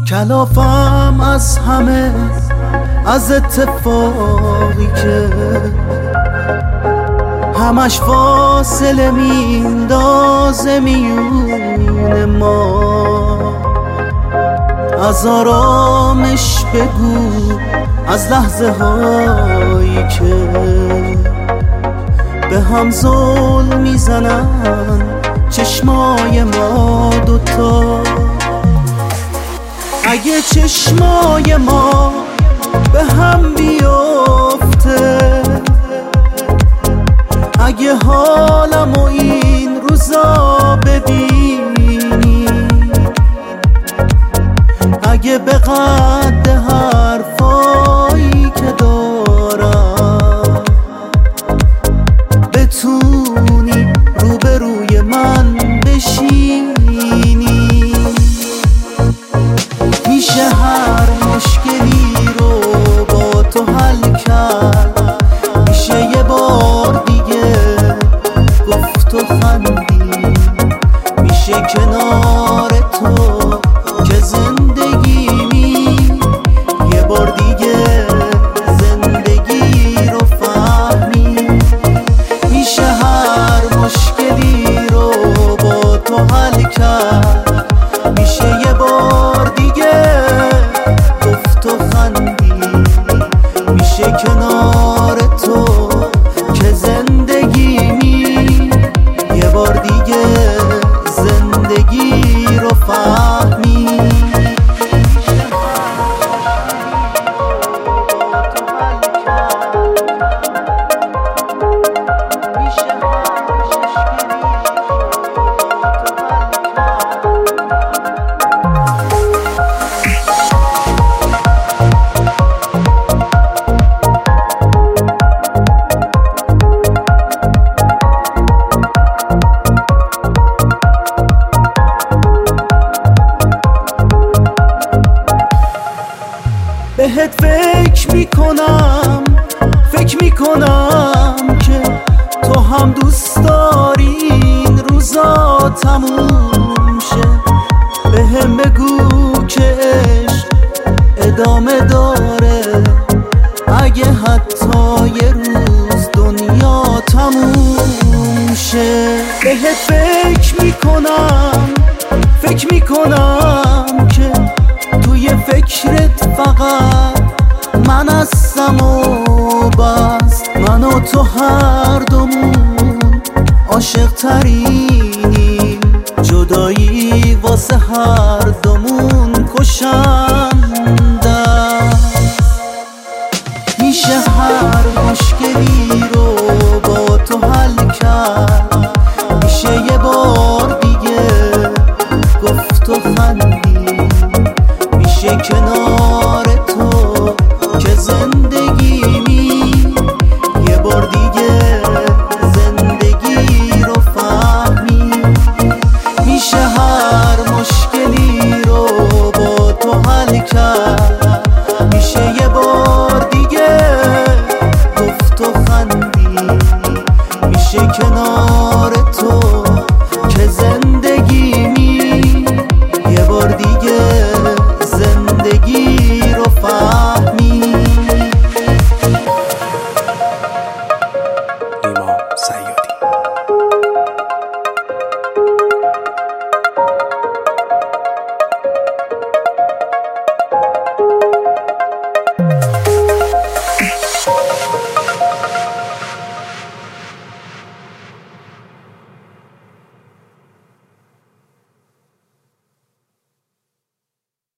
کلافم از همه، از اتفاقی که همش فاصله میندازه میون ما. از آرامش بگو، از لحظه هایی که به هم ظلم میزنن چشمای ما دوتا. اگه چشمای ما به هم بیفته، اگه حالمو این روزا ببینی، اگه به قد حرفایی که دارم بتونی روبروی من بشینی، میشه هر مشکلی رو با تو حل کرد. میشه یه بار دیگه گفت و خندی، میشه کنار تو که زندگیمی، یه بار دیگه زندگی رو فهمی. میشه هر مشکلی رو با تو حل کرد. میشه یه بار دیگه گفت و خندی، میشه کنار تو که زندگیمی، یه بار دیگه زندگی رو فهمی. بهت فکر میکنم که تو هم دوست داری این روزا تموم شه. بهم بگو که عشق ادامه داره، اگه حتی یه روز دنیا تموم شه. بهت فکر میکنم که توی فکرت فقط من هستم و بس. من و تو هر دومون عاشق ترینیم، جدایی واسه هر دومون کشنده. میشه هر مشکلی رو با تو حل کرد. میشه یه بار دیگه گفت و خندی، میشه کنار